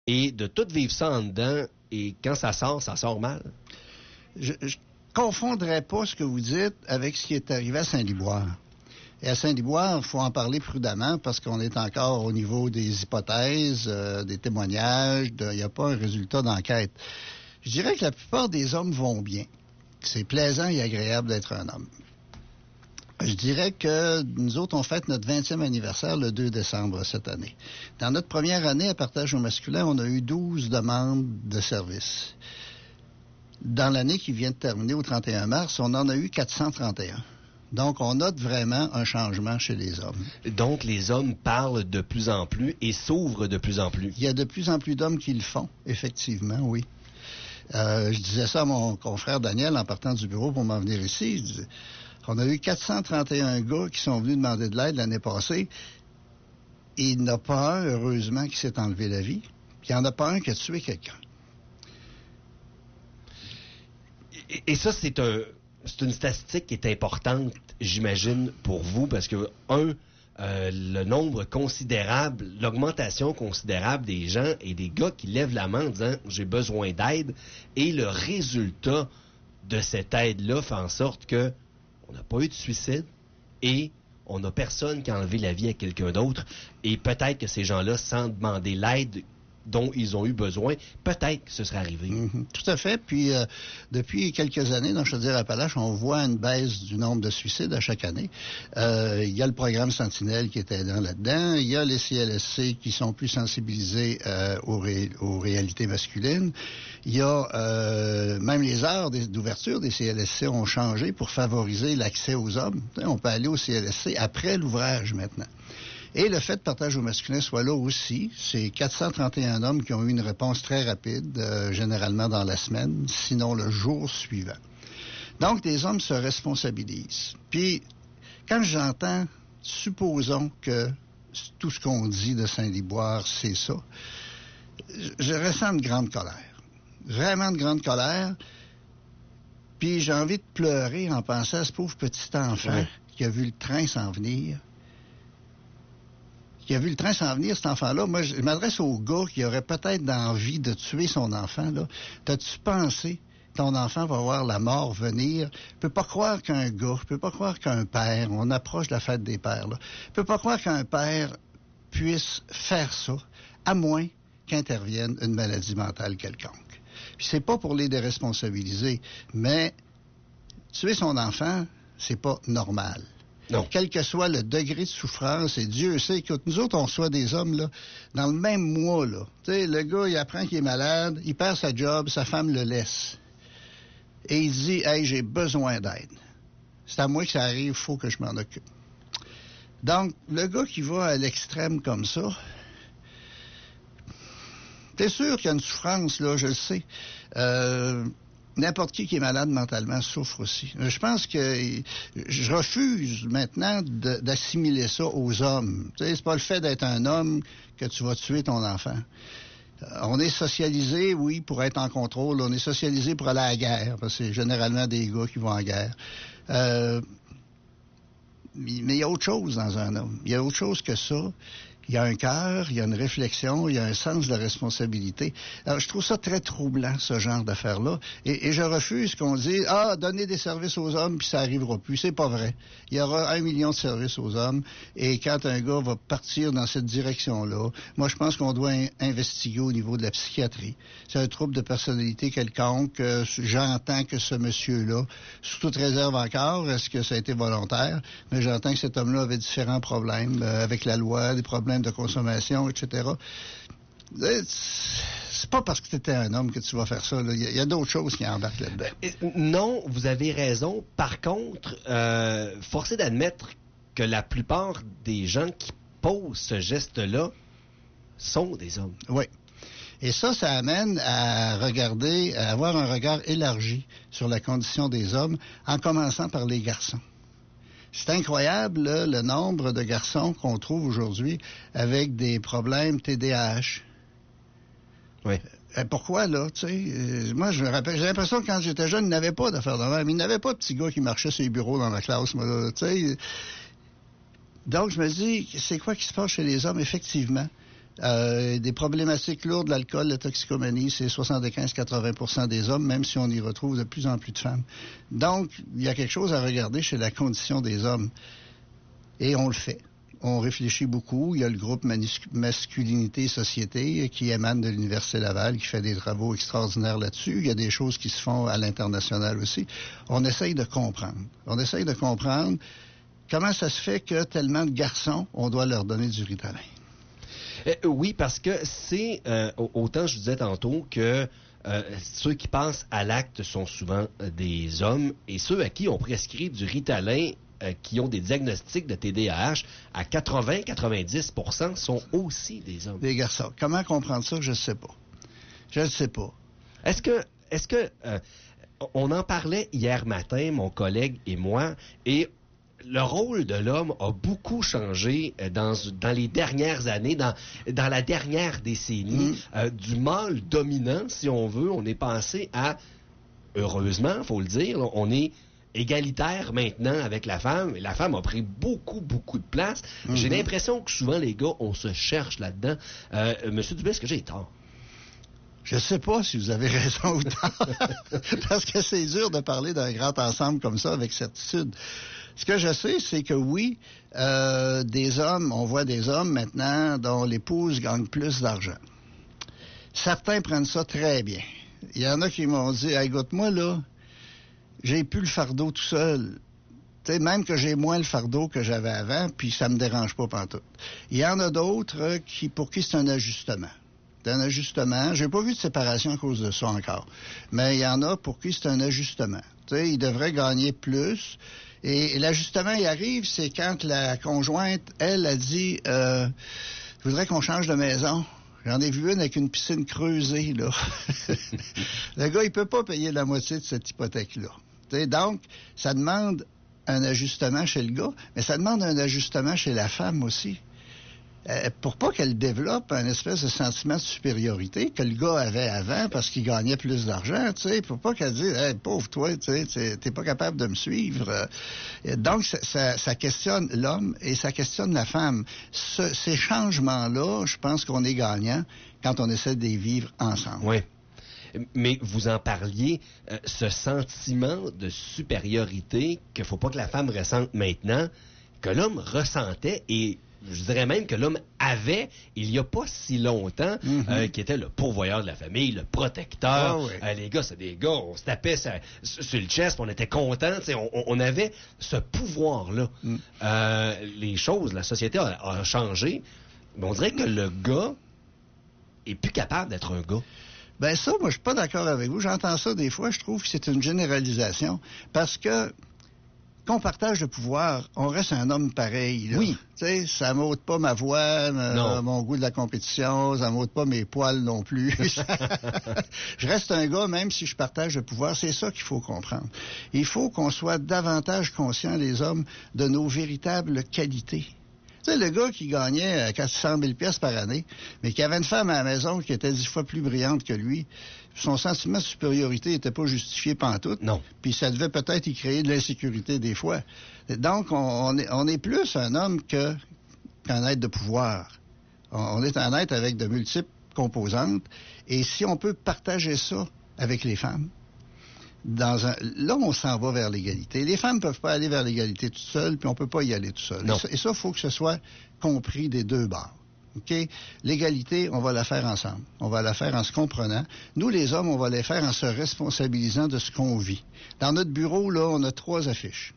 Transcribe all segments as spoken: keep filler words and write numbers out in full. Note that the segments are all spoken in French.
et de tout vivre ça en dedans, et quand ça sort, ça sort mal. Je ne confondrais pas ce que vous dites avec ce qui est arrivé à Saint-Liboire. Et à Saint-Liboire, il faut en parler prudemment parce qu'on est encore au niveau des hypothèses, euh, des témoignages, il n'y a pas un résultat d'enquête. Je dirais que la plupart des hommes vont bien. C'est plaisant et agréable d'être un homme. Je dirais que nous autres, on fête notre vingtième anniversaire le deux décembre cette année. Dans notre première année à partage au masculin, on a eu douze demandes de service. Dans l'année qui vient de terminer au trente et un mars, on en a eu quatre cent trente et un. Donc, on note vraiment un changement chez les hommes. Donc, les hommes parlent de plus en plus et s'ouvrent de plus en plus. Il y a de plus en plus d'hommes qui le font, effectivement, oui. Euh, je disais ça à mon confrère Daniel en partant du bureau pour m'en venir ici. Je disais, on a eu quatre cent trente et un gars qui sont venus demander de l'aide l'année passée. Et il n'y en a pas un, heureusement, qui s'est enlevé la vie. Puis il n'y en a pas un qui a tué quelqu'un. Et, et ça, c'est un... C'est une statistique qui est importante, j'imagine, pour vous, parce que, un, euh, le nombre considérable, l'augmentation considérable des gens et des gars qui lèvent la main en disant « j'ai besoin d'aide », et le résultat de cette aide-là fait en sorte que on n'a pas eu de suicide et on n'a personne qui a enlevé la vie à quelqu'un d'autre. Et peut-être que ces gens-là, sans demander l'aide dont ils ont eu besoin, peut-être que ce serait arrivé. Mm-hmm. Tout à fait. Puis, euh, depuis quelques années, dans Chaudière-Appalaches, on voit une baisse du nombre de suicides à chaque année. Euh, il y a le programme Sentinelle qui est aidant là-dedans. Il y a les C L S C qui sont plus sensibilisés euh, aux, ré- aux réalités masculines. Il y a euh, même les heures des, d'ouverture des C L S C ont changé pour favoriser l'accès aux hommes. On peut aller au C L S C après l'ouvrage maintenant. Et le fait de partage au masculin soit là aussi, c'est quatre cent trente et un hommes qui ont eu une réponse très rapide, euh, généralement dans la semaine, sinon le jour suivant. Donc, les hommes se responsabilisent. Puis, quand j'entends, supposons que tout ce qu'on dit de Saint-Liboire, c'est ça, je ressens une grande colère. Vraiment de grande colère. Puis, j'ai envie de pleurer en pensant à ce pauvre petit enfant oui. qui a vu le train s'en venir. Qui a vu le train s'en venir, cet enfant-là. Moi, je m'adresse au gars qui aurait peut-être envie de tuer son enfant, là. T'as-tu pensé que ton enfant va voir la mort venir? Je peux pas croire qu'un gars, je peux pas croire qu'un père, on approche de la fête des pères, là. Je peux pas croire qu'un père puisse faire ça, à moins qu'intervienne une maladie mentale quelconque. Puis c'est pas pour les déresponsabiliser, mais tuer son enfant, c'est pas normal. Non. Quel que soit le degré de souffrance, et Dieu sait, écoute, nous autres, on reçoit des hommes, là, dans le même mois, là. Tu sais, le gars, il apprend qu'il est malade, il perd sa job, sa femme le laisse. Et il dit, hey, j'ai besoin d'aide. C'est à moi que ça arrive, il faut que je m'en occupe. Donc, le gars qui va à l'extrême comme ça, t'es sûr qu'il y a une souffrance, là, je le sais. Euh... N'importe qui qui est malade mentalement souffre aussi. Je pense que je refuse maintenant de, d'assimiler ça aux hommes. Tu sais, c'est pas le fait d'être un homme que tu vas tuer ton enfant. Euh, on est socialisé, oui, pour être en contrôle. On est socialisé pour aller à la guerre, parce que c'est généralement des gars qui vont en guerre. Euh, mais il y a autre chose dans un homme. Il y a autre chose que ça. Il y a un cœur, il y a une réflexion, il y a un sens de la responsabilité. Alors, je trouve ça très troublant, ce genre d'affaires-là. Et, et je refuse qu'on dise, ah, donner des services aux hommes, puis ça arrivera plus. C'est pas vrai. Il y aura un million de services aux hommes. Et quand un gars va partir dans cette direction-là, moi, je pense qu'on doit in- investiguer au niveau de la psychiatrie. C'est un trouble de personnalité quelconque. Euh, j'entends que ce monsieur-là, sous toute réserve encore, est-ce que ça a été volontaire? Mais j'entends que cet homme-là avait différents problèmes euh, avec la loi, des problèmes de consommation, et cetera. C'est pas parce que tu étais un homme que tu vas faire ça. Il y, y a d'autres choses qui embarquent là-dedans. Non, vous avez raison. Par contre, euh, force est d'admettre que la plupart des gens qui posent ce geste-là sont des hommes. Oui. Et ça, ça amène à regarder, à avoir un regard élargi sur la condition des hommes, en commençant par les garçons. C'est incroyable, là, le nombre de garçons qu'on trouve aujourd'hui avec des problèmes T D A H. Oui. Euh, pourquoi, là, tu sais? Euh, moi, je me rappelle, j'ai l'impression que quand j'étais jeune, il n'avait pas d'affaires de même. Il n'avait pas de petits gars qui marchaient sur les bureaux dans la classe, moi, là, tu sais. Donc, je me dis, c'est quoi qui se passe chez les hommes, effectivement? Euh, des problématiques lourdes, l'alcool, la toxicomanie, c'est soixante-quinze à quatre-vingts pour cent des hommes, même si on y retrouve de plus en plus de femmes. Donc, il y a quelque chose à regarder chez la condition des hommes. Et on le fait. On réfléchit beaucoup. Il y a le groupe Masculinité et Société qui émane de l'Université Laval, qui fait des travaux extraordinaires là-dessus. Il y a des choses qui se font à l'international aussi. On essaye de comprendre. On essaye de comprendre comment ça se fait que tellement de garçons, on doit leur donner du Ritalin. Euh, oui, parce que c'est, euh, autant je disais tantôt que euh, ceux qui passent à l'acte sont souvent euh, des hommes, et ceux à qui on prescrit du Ritalin, euh, qui ont des diagnostics de T D A H, à quatre-vingts à quatre-vingt-dix pour cent sont aussi des hommes. Des garçons. Comment comprendre ça? Je ne sais pas. Je ne sais pas. Est-ce que, est-ce que, euh, on en parlait hier matin, mon collègue et moi, et le rôle de l'homme a beaucoup changé dans, dans les dernières années, dans, dans la dernière décennie. Mmh. Euh, du mâle dominant, si on veut, on est passé à, heureusement, il faut le dire, là, on est égalitaire maintenant avec la femme. La femme a pris beaucoup, beaucoup de place. Mmh. J'ai l'impression que souvent, les gars, on se cherche là-dedans. Euh, Monsieur Dubé, est-ce que j'ai tort? Je ne sais pas si vous avez raison ou tort, parce que c'est dur de parler d'un grand ensemble comme ça avec certitude. Ce que je sais, c'est que oui, euh, des hommes, on voit des hommes maintenant dont l'épouse gagne plus d'argent. Certains prennent ça très bien. Il y en a qui m'ont dit, hey, écoute-moi là, j'ai plus le fardeau tout seul. Tu sais, même que j'ai moins le fardeau que j'avais avant, puis ça me dérange pas pantoute. Il y en a d'autres qui, pour qui c'est un ajustement. C'est un ajustement. J'ai pas vu de séparation à cause de ça encore. Mais il y en a pour qui c'est un ajustement. Tu sais, ils devraient gagner plus. Et, et l'ajustement, il arrive, c'est quand la conjointe, elle, a dit euh, « Je voudrais qu'on change de maison. » J'en ai vu une avec une piscine creusée, là. Le gars, il peut pas payer la moitié de cette hypothèque-là. Tu sais, donc, ça demande un ajustement chez le gars, mais ça demande un ajustement chez la femme aussi. Euh, pour pas qu'elle développe un espèce de sentiment de supériorité que le gars avait avant parce qu'il gagnait plus d'argent, tu sais, pour pas qu'elle dise hey, « pauvre toi, tu sais, t'es pas capable de me suivre. » Donc, ça, ça, ça questionne l'homme et ça questionne la femme. Ce, ces changements-là, je pense qu'on est gagnant quand on essaie de les vivre ensemble. Oui. Mais vous en parliez, euh, ce sentiment de supériorité qu'il faut pas que la femme ressente maintenant, que l'homme ressentait et je dirais même que l'homme avait, il n'y a pas si longtemps, mm-hmm. euh, qui était le pourvoyeur de la famille, le protecteur. Oh, oui. euh, les gars, c'est des gars, on se tapait sur, sur le chest, on était contents, on, on avait ce pouvoir-là. Mm. Euh, les choses, la société a, a changé, mais on dirait que le gars est plus capable d'être un gars. Ben ça, moi, je suis pas d'accord avec vous. J'entends ça des fois, je trouve que c'est une généralisation, parce que qu'on partage le pouvoir, on reste un homme pareil. Là. Oui. Tu sais, ça m'ôte pas ma voix, euh, mon goût de la compétition, ça m'ôte pas mes poils non plus. Je reste un gars, même si je partage le pouvoir. C'est ça qu'il faut comprendre. Il faut qu'on soit davantage conscients, les hommes, de nos véritables qualités. Tu sais, le gars qui gagnait quatre cent mille pièces par année, mais qui avait une femme à la maison qui était dix fois plus brillante que lui, son sentiment de supériorité n'était pas justifié pantoute. Non. Puis ça devait peut-être y créer de l'insécurité des fois. Donc, on, on, est, on est plus un homme que, qu'un être de pouvoir. On, on est un être avec de multiples composantes. Et si on peut partager ça avec les femmes, dans un... là, on s'en va vers l'égalité. Les femmes ne peuvent pas aller vers l'égalité toutes seules, puis on ne peut pas y aller tout seul. Non. Et ça, il faut que ce soit compris des deux bords. OK? L'égalité, on va la faire ensemble. On va la faire en se comprenant. Nous, les hommes, on va la faire en se responsabilisant de ce qu'on vit. Dans notre bureau, là, on a trois affiches.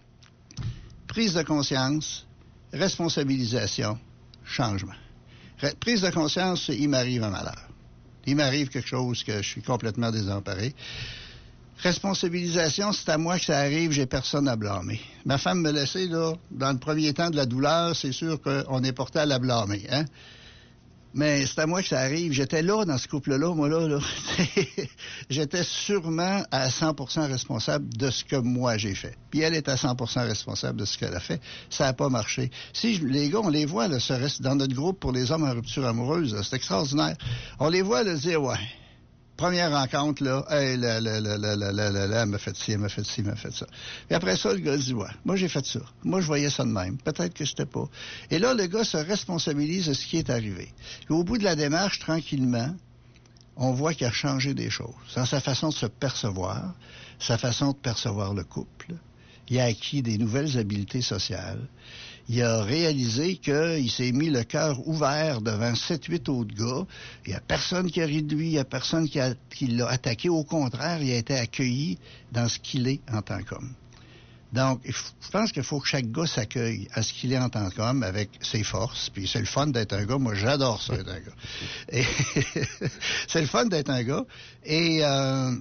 Prise de conscience, responsabilisation, changement. Ré- prise de conscience, c'est « il m'arrive un malheur ». Il m'arrive quelque chose que je suis complètement désemparé. Responsabilisation, c'est à moi que ça arrive, j'ai personne à blâmer. Ma femme me laissait, là, dans le premier temps de la douleur, c'est sûr qu'on est porté à la blâmer, hein. Mais c'est à moi que ça arrive. J'étais là, dans ce couple-là, moi, là, là. J'étais sûrement à cent pour cent responsable de ce que moi j'ai fait. Puis elle est à cent pour cent responsable de ce qu'elle a fait. Ça n'a pas marché. Si je, les gars, on les voit, là, se reste dans notre groupe pour les hommes en rupture amoureuse, là, c'est extraordinaire. On les voit, là, dire, ouais, première rencontre, là, hey, là, là, là, là, là, là, là, là, elle m'a fait ci, elle m'a fait ci, elle m'a fait ça. Puis après ça, le gars dit, ouais, moi, j'ai fait ça. Moi, je voyais ça de même. Peut-être que c'était pas. Et là, le gars se responsabilise de ce qui est arrivé. Et au bout de la démarche, tranquillement, on voit qu'il a changé des choses. Dans sa façon de se percevoir, sa façon de percevoir le couple. Il a acquis des nouvelles habiletés sociales. Il a réalisé qu'il s'est mis le cœur ouvert devant sept huit autres gars. Il n'y a personne qui a ri de lui, il n'y a personne qui, a, qui l'a attaqué. Au contraire, il a été accueilli dans ce qu'il est en tant qu'homme. Donc, je pense qu'il faut que chaque gars s'accueille à ce qu'il est en tant qu'homme avec ses forces. Puis c'est le fun d'être un gars. Moi, j'adore ça, être un gars. Et c'est le fun d'être un gars. Et... Euh,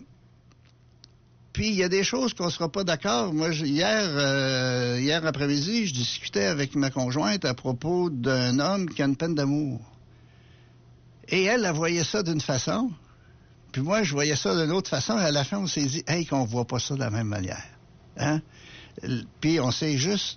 Puis, il y a des choses qu'on ne sera pas d'accord. Moi, hier, euh, hier après-midi, je discutais avec ma conjointe à propos d'un homme qui a une peine d'amour. Et elle, elle voyait ça d'une façon. Puis moi, je voyais ça d'une autre façon. Et à la fin, on s'est dit, hey, qu'on ne voit pas ça de la même manière. Hein? Puis, on s'est juste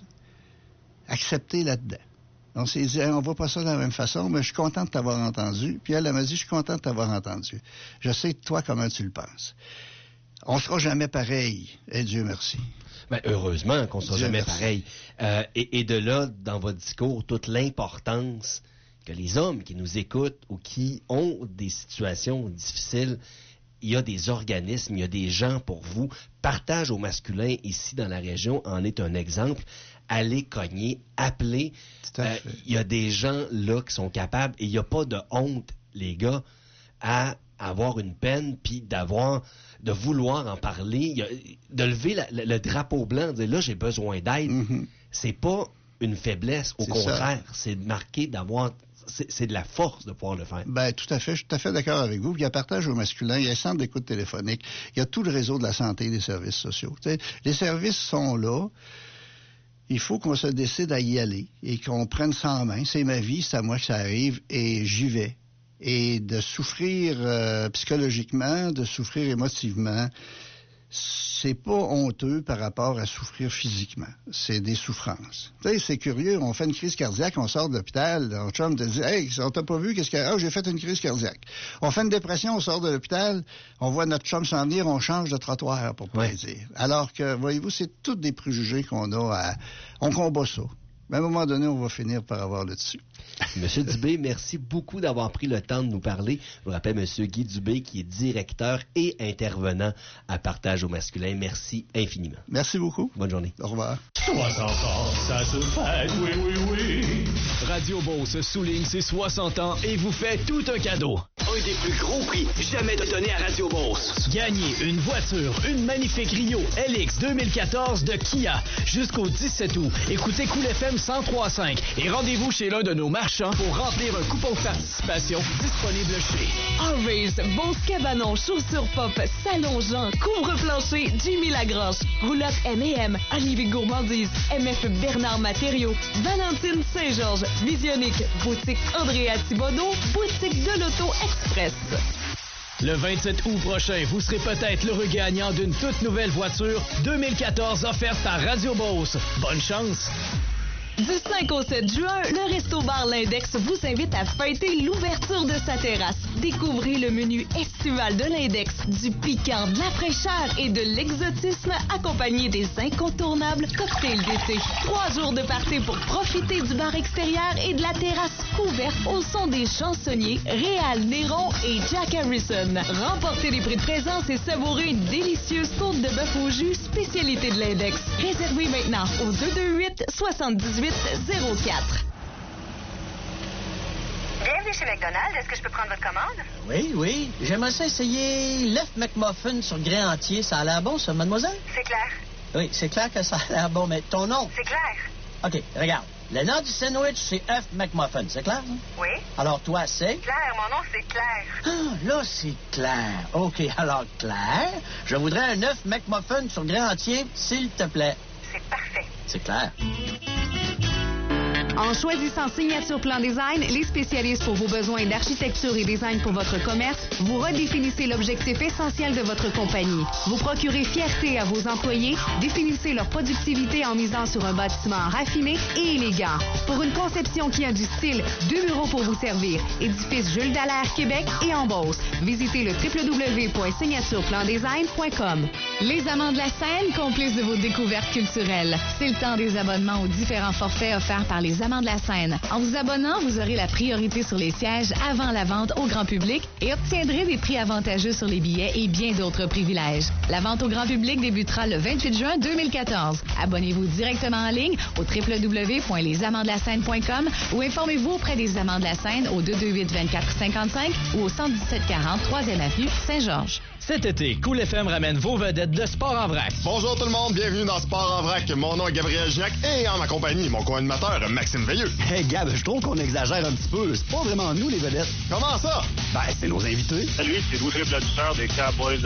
accepté là-dedans. On s'est dit, hey, on ne voit pas ça de la même façon, mais je suis content de t'avoir entendu. Puis elle, elle m'a dit, je suis content de t'avoir entendu. Je sais, toi, comment tu le penses. On ne sera jamais pareil, et Dieu merci. Ben, heureusement qu'on ne sera Dieu jamais merci. pareil. Euh, et, et de là, dans votre discours, toute l'importance que les hommes qui nous écoutent ou qui ont des situations difficiles, il y a des organismes, il y a des gens pour vous. Partage au masculin ici dans la région en est un exemple. Allez cogner, appelez. Tout à Euh, fait. il y a des gens là qui sont capables et il n'y a pas de honte, les gars, à avoir une peine puis d'avoir de vouloir en parler, il y a, de lever la, le, le drapeau blanc, de dire là j'ai besoin d'aide. Mm-hmm. C'est pas une faiblesse, au C'est contraire, c'est de marquer d'avoir c'est, c'est de la force de pouvoir le faire. Ben, tout à fait. Je suis tout à fait d'accord avec vous. Il y a partage au masculin, il y a un centre d'écoute téléphonique, il y a tout le réseau de la santé et des services sociaux. Tu sais, les services sont là. Il faut qu'on se décide à y aller et qu'on prenne ça en main. C'est ma vie, c'est à moi que ça arrive et j'y vais. Et de souffrir euh, psychologiquement, de souffrir émotivement, c'est pas honteux par rapport à souffrir physiquement. C'est des souffrances. Tu sais, c'est curieux, on fait une crise cardiaque, on sort de l'hôpital, on chum te dit « Hey, on t'a pas vu, qu'est-ce que... Ah, j'ai fait une crise cardiaque. » On fait une dépression, on sort de l'hôpital, on voit notre chum s'en venir, on change de trottoir pour Ouais. plaisir. Alors que, voyez-vous, c'est tous des préjugés qu'on a à... On combat ça. Mais à un moment donné, on va finir par avoir le dessus. Monsieur Dubé, merci beaucoup d'avoir pris le temps de nous parler. Je vous rappelle Monsieur Guy Dubé, qui est directeur et intervenant à Partage au masculin. Merci infiniment. Merci beaucoup. Bonne journée. Au revoir. soixante ans, ça se fête, oui, oui, oui. Radio Beauce souligne ses soixante ans et vous fait tout un cadeau. Un des plus gros prix jamais donné à Radio Beauce. Gagnez une voiture, une magnifique Rio L X deux mille quatorze de Kia jusqu'au dix-sept août. Écoutez Cool F M cent trois virgule cinq et rendez-vous chez l'un de nos marchands pour remplir un coupon de participation disponible chez Always, Beauce Cabanon, Chaussures Pop, Salon Jean, Couvre-plancher, Jimmy Lagrange, Roulotte M et M, Olivier Gourmandise, M F Bernard Matériaux, Valentine Saint-Georges, Visionique, Boutique Andrea Thibodeau, Boutique de l'Auto Express. Le vingt-sept août prochain, vous serez peut-être l'heureux gagnant d'une toute nouvelle voiture deux mille quatorze offerte par Radio Beauce. Bonne chance! Du cinq au sept juin, le Resto-Bar L'Index vous invite à fêter l'ouverture de sa terrasse. Découvrez le menu estival de l'Index, du piquant, de la fraîcheur et de l'exotisme accompagné des incontournables cocktails d'été. Trois jours de party pour profiter du bar extérieur et de la terrasse couverte au son des chansonniers Réal Néron et Jack Harrison. Remportez les prix de présence et savourez une délicieuse côte de bœuf au jus, spécialité de l'Index. Réservez maintenant au deux deux huit, soixante-dix-huit zéro quatre. Bienvenue chez McDonald's. Est-ce que je peux prendre votre commande? Oui, oui. J'aimerais ça essayer l'œuf McMuffin sur grain entier. Ça a l'air bon, ça, mademoiselle? C'est clair. Oui, c'est clair que ça a l'air bon, mais ton nom? C'est clair. OK, regarde. Le nom du sandwich, c'est œuf McMuffin. C'est clair, hein? Oui. Alors, toi, c'est? Claire, mon nom, c'est Claire. Ah, là, c'est clair. OK, alors, Claire, je voudrais un œuf McMuffin sur grain entier, s'il te plaît. C'est parfait. C'est clair. En choisissant Signature Plan Design, les spécialistes pour vos besoins d'architecture et design pour votre commerce, vous redéfinissez l'objectif essentiel de votre compagnie. Vous procurez fierté à vos employés, définissez leur productivité en misant sur un bâtiment raffiné et élégant. Pour une conception qui a du style, deux bureaux pour vous servir. Édifice Jules Dallaire, Québec et en Beauce. Visitez le w w w point signature plan design point com. Les Amants de la Seine, complices de vos découvertes culturelles. C'est le temps des abonnements aux différents forfaits offerts par les Amants de la Seine. En vous abonnant, vous aurez la priorité sur les sièges avant la vente au grand public et obtiendrez des prix avantageux sur les billets et bien d'autres privilèges. La vente au grand public débutera le vingt-huit juin deux mille quatorze. Abonnez-vous directement en ligne au w w w point les amants de la seine point com ou informez-vous auprès des Amants de la Seine au deux deux huit vingt-quatre cinquante-cinq ou au cent dix-sept quarante troisième avenue Saint-Georges. Cet été, Cool F M ramène vos vedettes de sport en vrac. Bonjour tout le monde, bienvenue dans Sport en vrac. Mon nom est Gabriel Gignac et en ma compagnie, mon co-animateur Maxime Veilleux. Hey Gab, je trouve qu'on exagère un petit peu. C'est pas vraiment nous les vedettes. Comment ça? Ben, c'est nos invités. Salut, c'est Louis Triple des Cowboys